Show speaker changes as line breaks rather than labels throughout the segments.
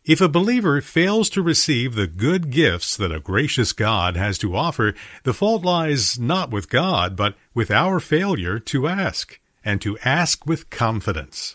If a believer fails to receive the good gifts that a gracious God has to offer, the fault lies not with God, but with our failure to ask, and to ask with confidence.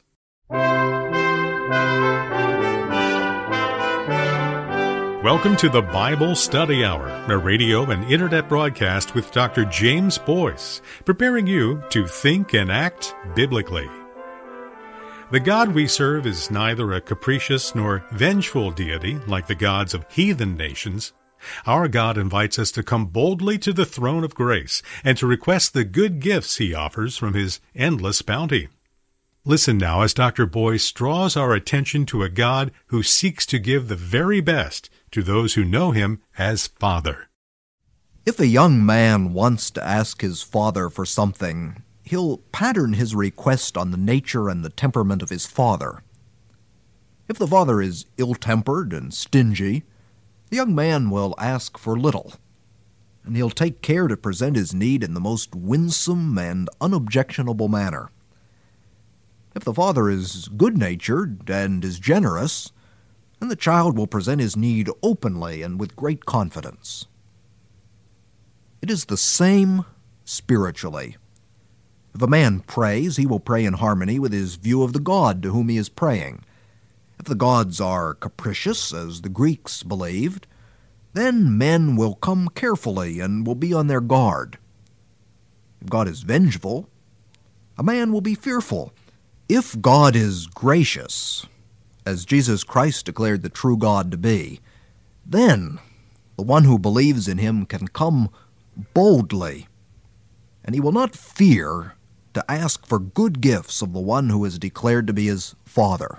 Welcome to the Bible Study Hour, a radio and internet broadcast with Dr. James Boyce, preparing you to think and act biblically. The God we serve is neither a capricious nor vengeful deity like the gods of heathen nations. Our God invites us to come boldly to the throne of grace and to request the good gifts He offers from His endless bounty. Listen now as Dr. Boyce draws our attention to a God who seeks to give the very best to those who know Him as Father.
If a young man wants to ask his father for something, he'll pattern his request on the nature and the temperament of his father. If the father is ill-tempered and stingy, the young man will ask for little, and he'll take care to present his need in the most winsome and unobjectionable manner. If the father is good-natured and is generous, then the child will present his need openly and with great confidence. It is the same spiritually. If a man prays, he will pray in harmony with his view of the God to whom he is praying. If the gods are capricious, as the Greeks believed, then men will come carefully and will be on their guard. If God is vengeful, a man will be fearful. If God is gracious, as Jesus Christ declared the true God to be, then the one who believes in Him can come boldly, and he will not fear to ask for good gifts of the one who is declared to be his Father.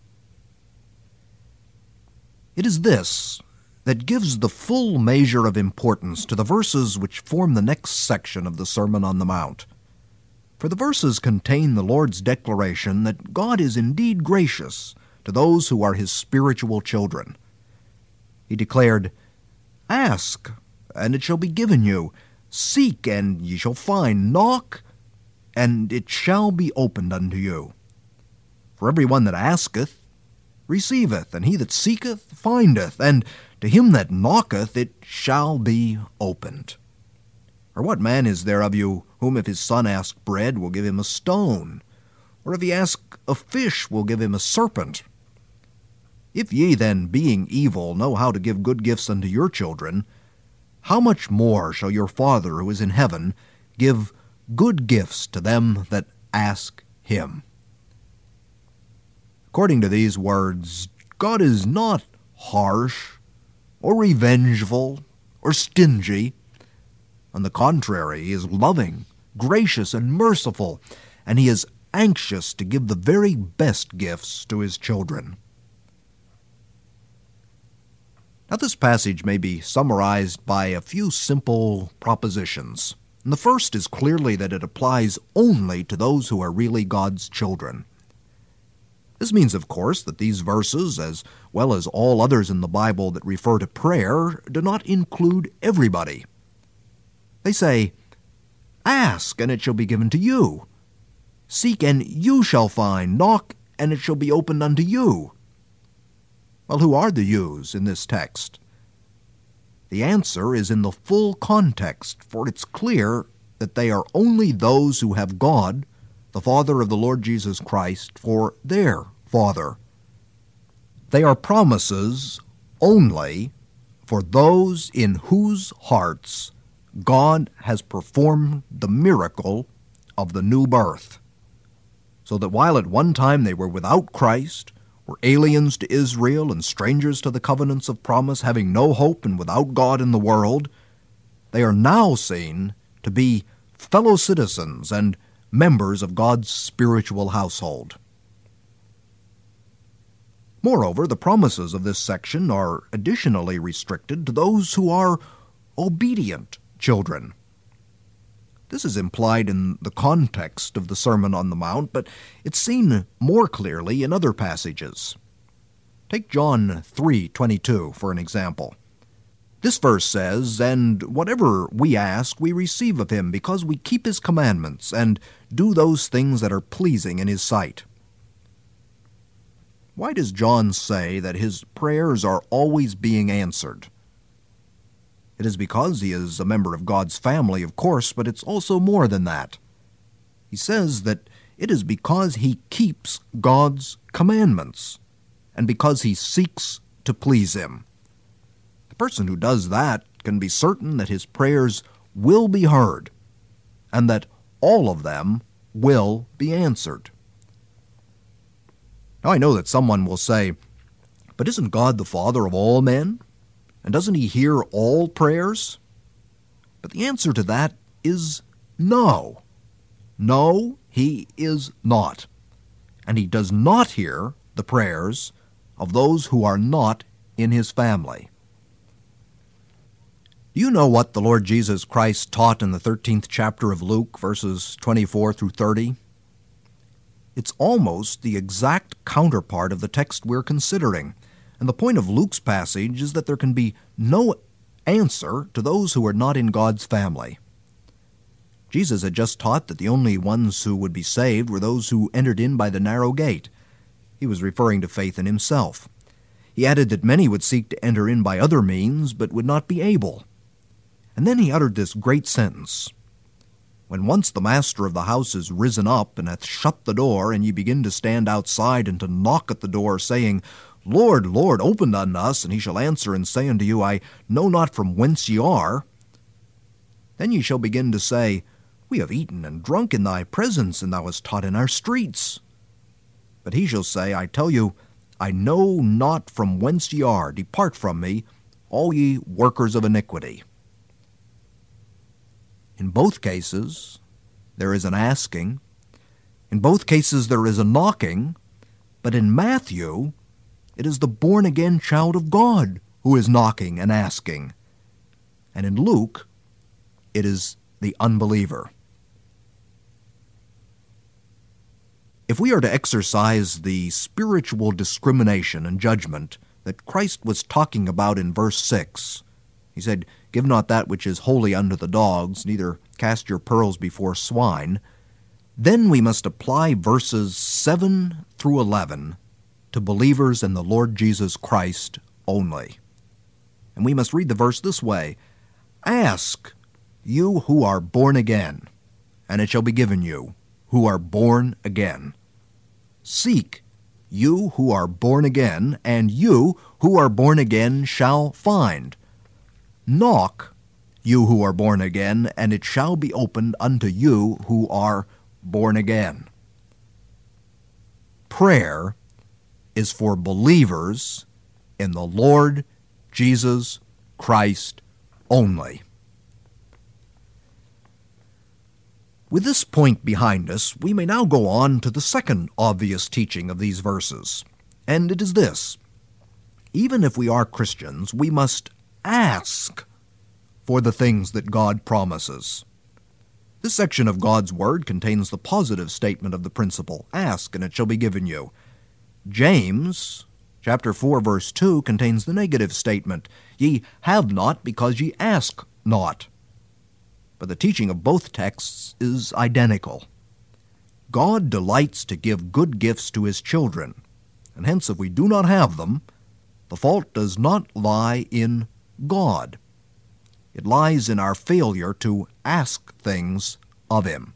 It is this that gives the full measure of importance to the verses which form the next section of the Sermon on the Mount. For the verses contain the Lord's declaration that God is indeed gracious to those who are His spiritual children. He declared, "Ask, and it shall be given you. Seek, and ye shall find. Knock, and it shall be opened unto you. For every one that asketh receiveth, and he that seeketh findeth, and to him that knocketh it shall be opened. Or what man is there of you whom if his son ask bread will give him a stone? Or if he ask a fish will give him a serpent? If ye then, being evil, know how to give good gifts unto your children, how much more shall your Father who is in heaven give good gifts to them that ask Him?" According to these words, God is not harsh or revengeful or stingy. On the contrary, He is loving, gracious, and merciful, and He is anxious to give the very best gifts to His children. Now, this passage may be summarized by a few simple propositions. And the first is clearly that it applies only to those who are really God's children. This means, of course, that these verses, as well as all others in the Bible that refer to prayer, do not include everybody. They say, "Ask, and it shall be given to you. Seek, and you shall find. Knock, and it shall be opened unto you." Well, who are the yous in this text? The answer is in the full context, for it's clear that they are only those who have God, the Father of the Lord Jesus Christ, for their Father. They are promises only for those in whose hearts God has performed the miracle of the new birth, so that while at one time they were without Christ, were aliens to Israel and strangers to the covenants of promise, having no hope and without God in the world, they are now seen to be fellow citizens and members of God's spiritual household. Moreover, the promises of this section are additionally restricted to those who are obedient children. This is implied in the context of the Sermon on the Mount, but it's seen more clearly in other passages. Take John 3:22 for an example. This verse says, "And whatever we ask, we receive of Him, because we keep His commandments and do those things that are pleasing in His sight." Why does John say that his prayers are always being answered? It is because he is a member of God's family, of course, but it's also more than that. He says that it is because he keeps God's commandments and because he seeks to please him. The person who does that can be certain that his prayers will be heard and that all of them will be answered. Now, I know that someone will say, but isn't God the Father of all men? And doesn't he hear all prayers? But the answer to that is no. No, he is not. And he does not hear the prayers of those who are not in his family. Do you know what the Lord Jesus Christ taught in the 13th chapter of Luke, verses 24 through 30? It's almost the exact counterpart of the text we're considering. And the point of Luke's passage is that there can be no answer to those who are not in God's family. Jesus had just taught that the only ones who would be saved were those who entered in by the narrow gate. He was referring to faith in himself. He added that many would seek to enter in by other means, but would not be able. And then he uttered this great sentence: when once the master of the house is risen up and hath shut the door, and ye begin to stand outside and to knock at the door, saying, Lord, Lord, open unto us, and he shall answer and say unto you, I know not from whence ye are. Then ye shall begin to say, We have eaten and drunk in thy presence, and thou hast taught in our streets. But he shall say, I tell you, I know not from whence ye are. Depart from me, all ye workers of iniquity. In both cases, there is an asking. In both cases, there is a knocking. But in Matthew, it is the born-again child of God who is knocking and asking. And in Luke, it is the unbeliever. If we are to exercise the spiritual discrimination and judgment that Christ was talking about in verse 6, he said, Give not that which is holy unto the dogs, neither cast your pearls before swine, then we must apply verses 7 through 11 to believers in the Lord Jesus Christ only. And we must read the verse this way: Ask, you who are born again, and it shall be given you, who are born again. Seek, you who are born again, and you who are born again shall find. Knock, you who are born again, and it shall be opened unto you who are born again. Prayer is for believers in the Lord Jesus Christ only. With this point behind us, we may now go on to the second obvious teaching of these verses, and it is this: even if we are Christians, we must ask for the things that God promises. This section of God's Word contains the positive statement of the principle, ask and it shall be given you. James, chapter 4, verse 2, contains the negative statement, ye have not because ye ask not. But the teaching of both texts is identical. God delights to give good gifts to his children, and hence if we do not have them, the fault does not lie in God. It lies in our failure to ask things of him.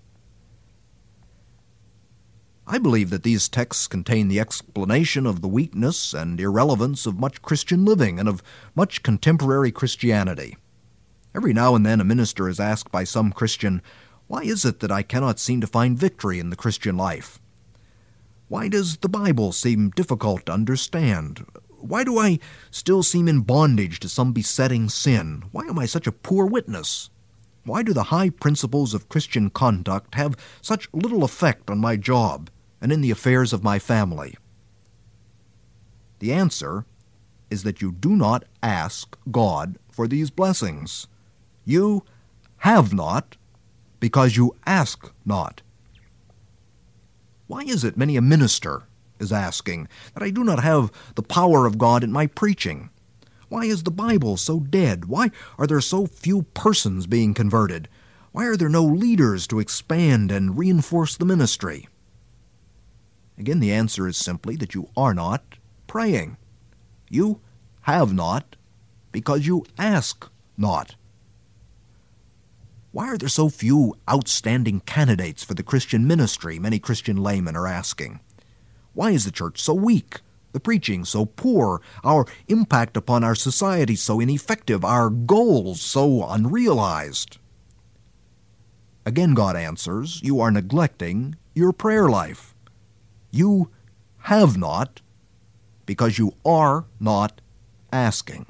I believe that these texts contain the explanation of the weakness and irrelevance of much Christian living and of much contemporary Christianity. Every now and then a minister is asked by some Christian, why is it that I cannot seem to find victory in the Christian life? Why does the Bible seem difficult to understand? Why do I still seem in bondage to some besetting sin? Why am I such a poor witness? Why do the high principles of Christian conduct have such little effect on my job and in the affairs of my family? The answer is that you do not ask God for these blessings. You have not because you ask not. Why is it many a minister is asking that I do not have the power of God in my preaching? Why is the Bible so dead? Why are there so few persons being converted? Why are there no leaders to expand and reinforce the ministry? Again, the answer is simply that you are not praying. You have not because you ask not. Why are there so few outstanding candidates for the Christian ministry, many Christian laymen are asking? Why is the church so weak, the preaching so poor, our impact upon our society so ineffective, our goals so unrealized? Again, God answers, you are neglecting your prayer life. You have not because you are not asking.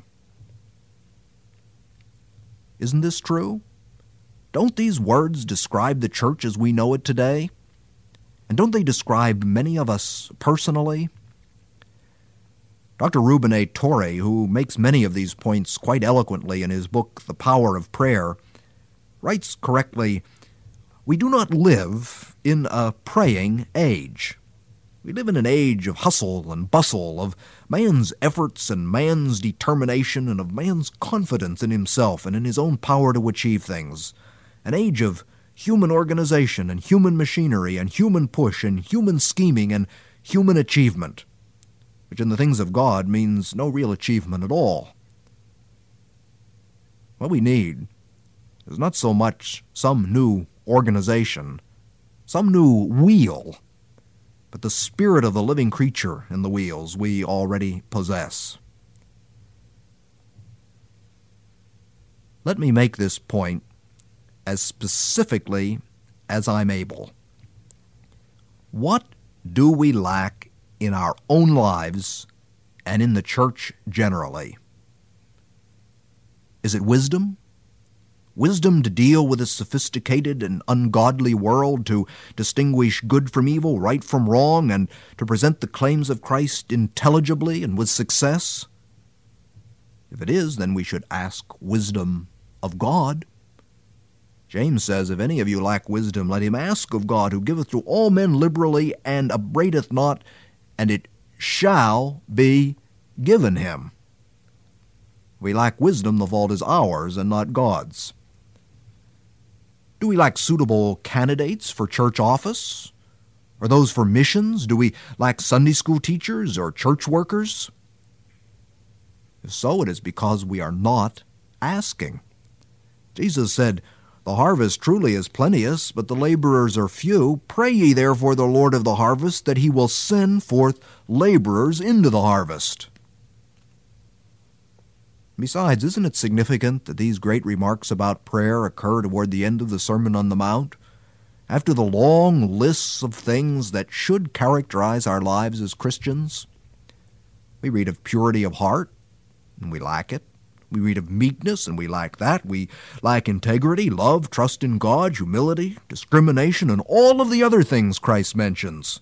Isn't this true? Don't these words describe the church as we know it today? And don't they describe many of us personally? Dr. Reuben A. Torrey, who makes many of these points quite eloquently in his book, The Power of Prayer, writes correctly, "We do not live in a praying age. We live in an age of hustle and bustle, of man's efforts and man's determination and of man's confidence in himself and in his own power to achieve things. An age of human organization and human machinery and human push and human scheming and human achievement, which in the things of God means no real achievement at all. What we need is not so much some new organization, some new wheel, but the spirit of the living creature in the wheels we already possess." Let me make this point as specifically as I'm able. What do we lack in our own lives and in the church generally? Is it wisdom? Wisdom to deal with a sophisticated and ungodly world, to distinguish good from evil, right from wrong, and to present the claims of Christ intelligibly and with success? If it is, then we should ask wisdom of God. James says, "If any of you lack wisdom, let him ask of God, who giveth to all men liberally and upbraideth not, and it shall be given him." If we lack wisdom, the fault is ours and not God's. Do we lack suitable candidates for church office? Or those for missions? Do we lack Sunday school teachers or church workers? If so, it is because we are not asking. Jesus said, "The harvest truly is plenteous, but the laborers are few. Pray ye therefore the Lord of the harvest, that he will send forth laborers into the harvest." Besides, isn't it significant that these great remarks about prayer occur toward the end of the Sermon on the Mount, after the long lists of things that should characterize our lives as Christians? We read of purity of heart, and we lack it. We read of meekness, and we lack that. We lack integrity, love, trust in God, humility, discrimination, and all of the other things Christ mentions.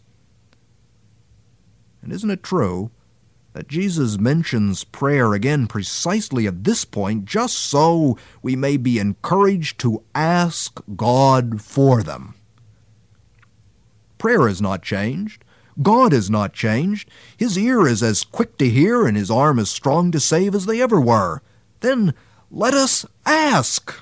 And isn't it true that Jesus mentions prayer again precisely at this point, just so we may be encouraged to ask God for them? Prayer is not changed. God is not changed. His ear is as quick to hear and his arm as strong to save as they ever were. Then let us ask.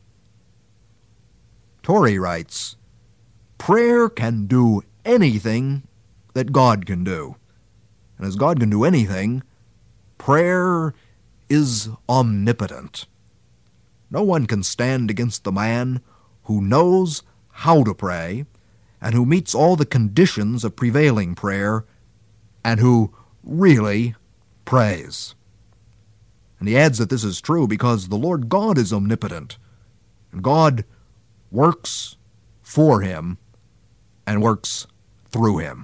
Torrey writes, "Prayer can do anything that God can do. And as God can do anything, prayer is omnipotent. No one can stand against the man who knows how to pray and who meets all the conditions of prevailing prayer and who really prays." And he adds that this is true because the Lord God is omnipotent, and God works for him and works through him.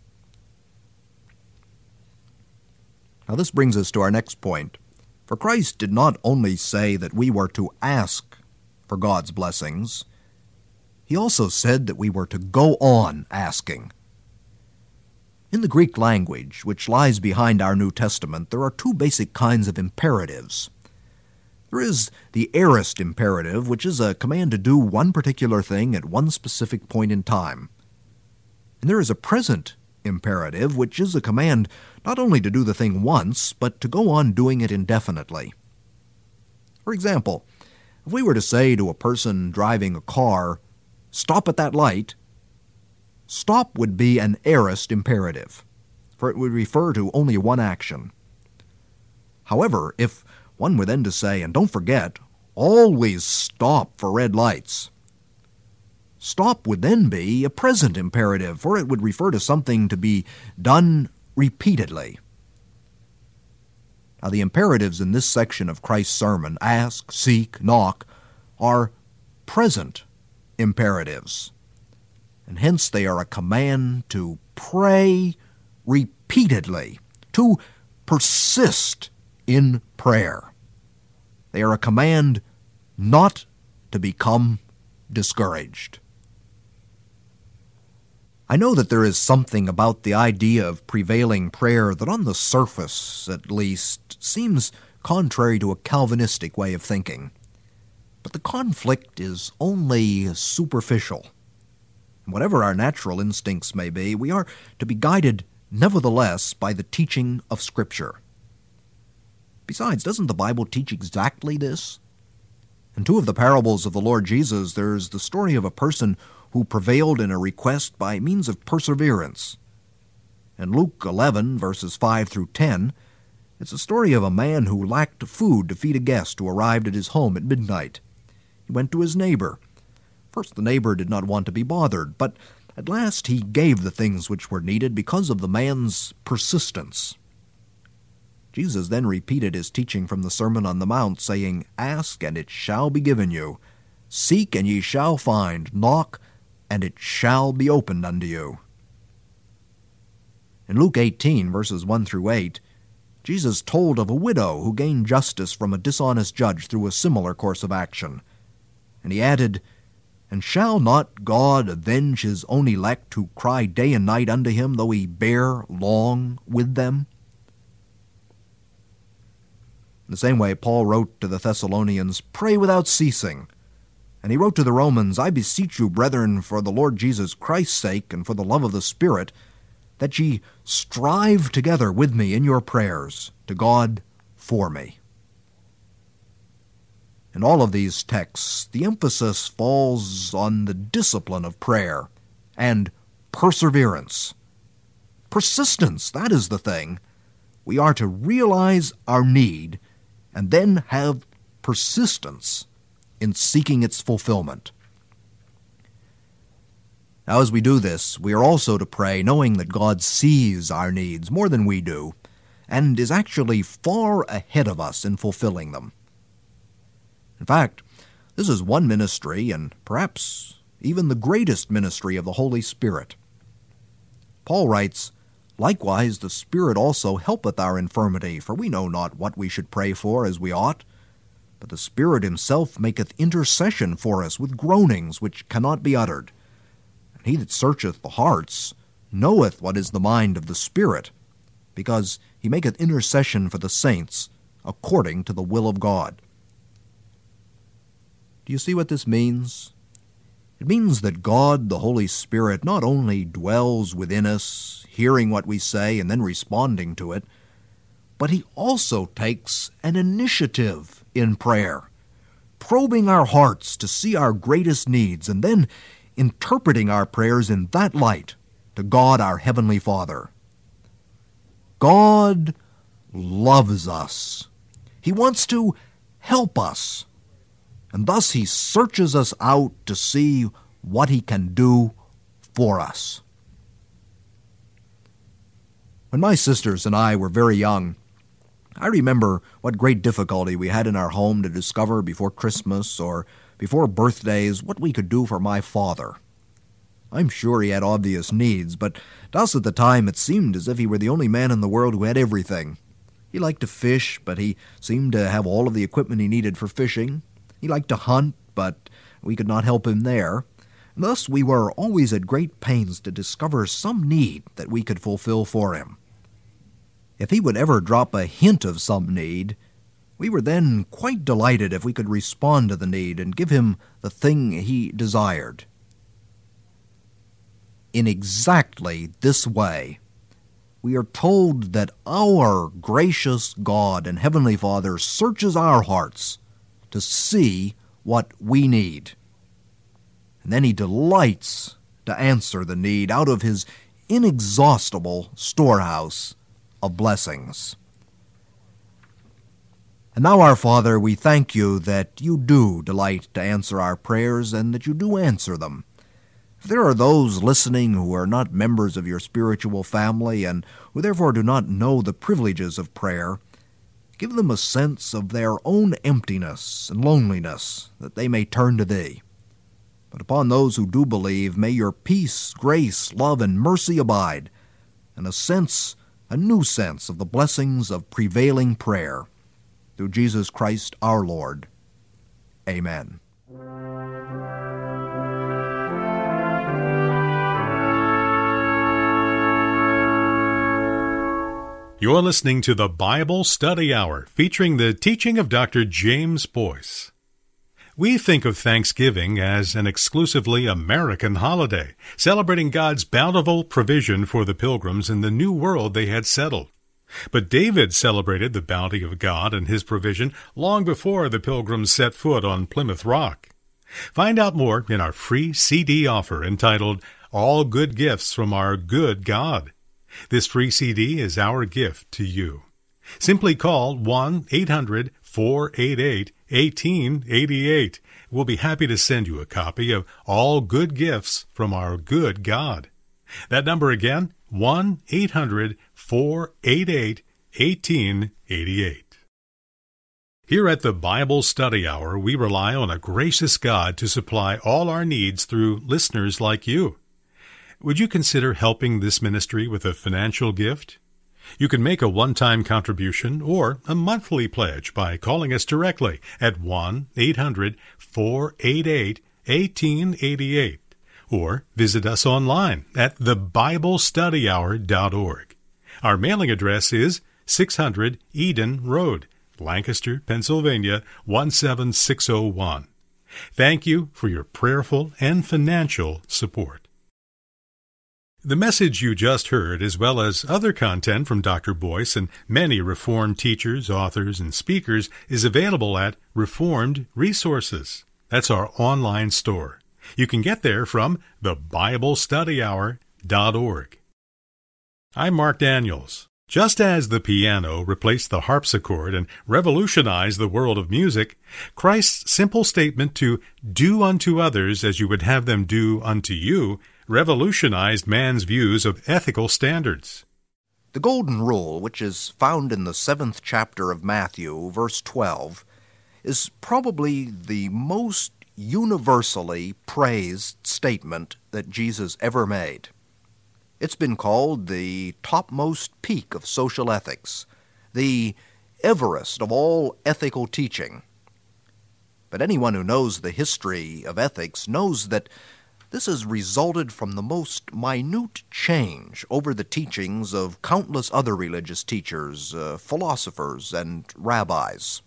Now this brings us to our next point. For Christ did not only say that we were to ask for God's blessings, he also said that we were to go on asking. In the Greek language, which lies behind our New Testament, there are two basic kinds of imperatives. There is the aorist imperative, which is a command to do one particular thing at one specific point in time. And there is a present imperative, which is a command not only to do the thing once, but to go on doing it indefinitely. For example, if we were to say to a person driving a car, "Stop at that light," Stop would be an aorist imperative, for it would refer to only one action. However, if one were then to say, and don't forget, always stop for red lights, stop would then be a present imperative, for it would refer to something to be done repeatedly. Now, the imperatives in this section of Christ's sermon, ask, seek, knock, are present imperatives, and hence they are a command to pray repeatedly, to persist in prayer. They are a command not to become discouraged. I know that there is something about the idea of prevailing prayer that on the surface, at least, seems contrary to a Calvinistic way of thinking. But the conflict is only superficial. Whatever our natural instincts may be, we are to be guided nevertheless by the teaching of Scripture. Besides, doesn't the Bible teach exactly this? In two of the parables of the Lord Jesus, there's the story of a person who prevailed in a request by means of perseverance. In Luke 11, verses 5 through 10, it's a story of a man who lacked food to feed a guest who arrived at his home at midnight. He went to his neighbor. First, the neighbor did not want to be bothered, but at last he gave the things which were needed because of the man's persistence. Jesus then repeated his teaching from the Sermon on the Mount, saying, "Ask, and it shall be given you. Seek, and ye shall find. Knock, and it shall be opened unto you." In Luke 18, verses 1 through 8, Jesus told of a widow who gained justice from a dishonest judge through a similar course of action. And he added, "And shall not God avenge his own elect who cry day and night unto him, though he bear long with them?" In the same way, Paul wrote to the Thessalonians, "Pray without ceasing." And he wrote to the Romans, "I beseech you, brethren, for the Lord Jesus Christ's sake, and for the love of the Spirit, that ye strive together with me in your prayers to God for me." In all of these texts, the emphasis falls on the discipline of prayer and perseverance. Persistence, that is the thing. We are to realize our need and then have persistence in seeking its fulfillment. Now, as we do this, we are also to pray knowing that God sees our needs more than we do and is actually far ahead of us in fulfilling them. In fact, this is one ministry, and perhaps even the greatest ministry of the Holy Spirit. Paul writes, "Likewise the Spirit also helpeth our infirmity, for we know not what we should pray for as we ought. But the Spirit himself maketh intercession for us with groanings which cannot be uttered. And he that searcheth the hearts knoweth what is the mind of the Spirit, because he maketh intercession for the saints according to the will of God." Do you see what this means? It means that God, the Holy Spirit, not only dwells within us, hearing what we say and then responding to it, but he also takes an initiative in prayer, probing our hearts to see our greatest needs and then interpreting our prayers in that light to God our Heavenly Father. God loves us. He wants to help us. And thus he searches us out to see what he can do for us. When my sisters and I were very young, I remember what great difficulty we had in our home to discover before Christmas or before birthdays what we could do for my father. I'm sure he had obvious needs, but to us at the time it seemed as if he were the only man in the world who had everything. He liked to fish, but he seemed to have all of the equipment he needed for fishing. He liked to hunt, but we could not help him there. Thus we were always at great pains to discover some need that we could fulfill for him. If he would ever drop a hint of some need, we were then quite delighted if we could respond to the need and give him the thing he desired. In exactly this way, we are told that our gracious God and Heavenly Father searches our hearts to see what we need. And then he delights to answer the need out of His inexhaustible storehouse of blessings. And now, our Father, we thank You that You do delight to answer our prayers and that You do answer them. If there are those listening who are not members of Your spiritual family and who therefore do not know the privileges of prayer, give them a sense of their own emptiness and loneliness, that they may turn to Thee. But upon those who do believe, may Your peace, grace, love, and mercy abide, and a new sense of the blessings of prevailing prayer. Through Jesus Christ our Lord. Amen.
You're listening to the Bible Study Hour, featuring the teaching of Dr. James Boyce. We think of Thanksgiving as an exclusively American holiday, celebrating God's bountiful provision for the pilgrims in the new world they had settled. But David celebrated the bounty of God and His provision long before the pilgrims set foot on Plymouth Rock. Find out more in our free CD offer entitled All Good Gifts from Our Good God. This free CD is our gift to you. Simply call 1-800-488-1888. We'll be happy to send you a copy of All Good Gifts from Our Good God. That number again, 1-800-488-1888. Here at the Bible Study Hour, we rely on a gracious God to supply all our needs through listeners like you. Would you consider helping this ministry with a financial gift? You can make a one-time contribution or a monthly pledge by calling us directly at 1-800-488-1888. Or visit us online at thebiblestudyhour.org. Our mailing address is 600 Eden Road, Lancaster, Pennsylvania, 17601. Thank you for your prayerful and financial support. The message you just heard, as well as other content from Dr. Boyce and many Reformed teachers, authors, and speakers, is available at Reformed Resources. That's our online store. You can get there from thebiblestudyhour.org. I'm Mark Daniels. Just as the piano replaced the harpsichord and revolutionized the world of music, Christ's simple statement to do unto others as you would have them do unto you revolutionized man's views of ethical standards.
The Golden Rule, which is found in the 7th chapter of Matthew, verse 12, is probably the most universally praised statement that Jesus ever made. It's been called the topmost peak of social ethics, the Everest of all ethical teaching. But anyone who knows the history of ethics knows that this has resulted from the most minute change over the teachings of countless other religious teachers, philosophers, and rabbis.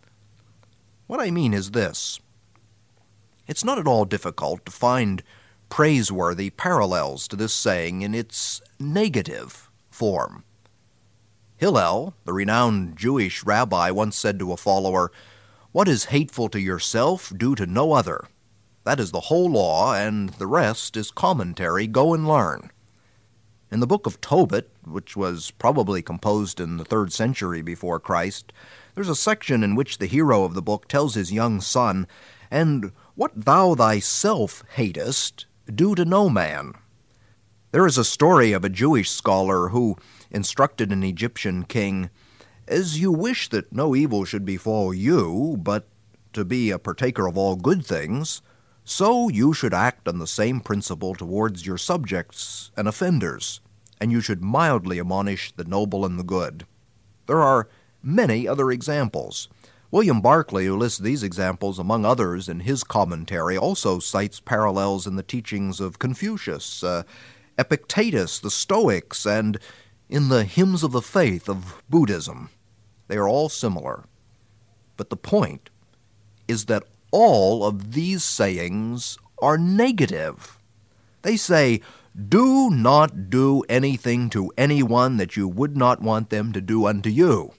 What I mean is this. It's not at all difficult to find praiseworthy parallels to this saying in its negative form. Hillel, the renowned Jewish rabbi, once said to a follower, "What is hateful to yourself, do to no other. That is the whole law, and the rest is commentary. Go and learn." In the book of Tobit, which was probably composed in the 3rd century before Christ, there's a section in which the hero of the book tells his young son, "And what thou thyself hatest, do to no man." There is a story of a Jewish scholar who instructed an Egyptian king, "As you wish that no evil should befall you, but to be a partaker of all good things, so you should act on the same principle towards your subjects and offenders, and you should mildly admonish the noble and the good." There are many other examples. William Barclay, who lists these examples among others in his commentary, also cites parallels in the teachings of Confucius, Epictetus, the Stoics, and in the hymns of the faith of Buddhism. They are all similar. But the point is that all of these sayings are negative. They say, do not do anything to anyone that you would not want them to do unto you.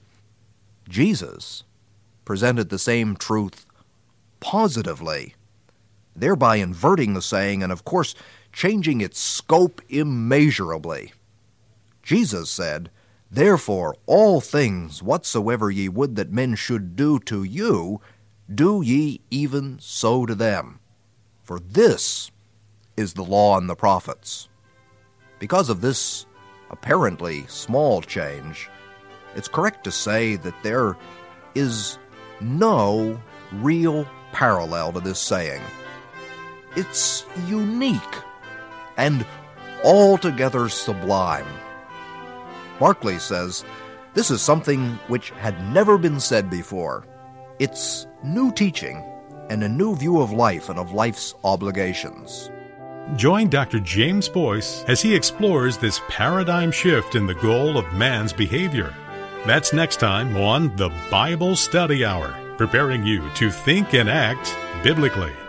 Jesus presented the same truth positively, thereby inverting the saying and, of course, changing its scope immeasurably. Jesus said, "Therefore all things whatsoever ye would that men should do to you, do ye even so to them. For this is the law and the prophets." Because of this apparently small change, it's correct to say that there is no real parallel to this saying. It's unique and altogether sublime. Barclay says, this is something which had never been said before. It's new teaching and a new view of life and of life's obligations.
Join Dr. James Boyce as he explores this paradigm shift in the goal of man's behavior. That's next time on the Bible Study Hour, preparing you to think and act biblically.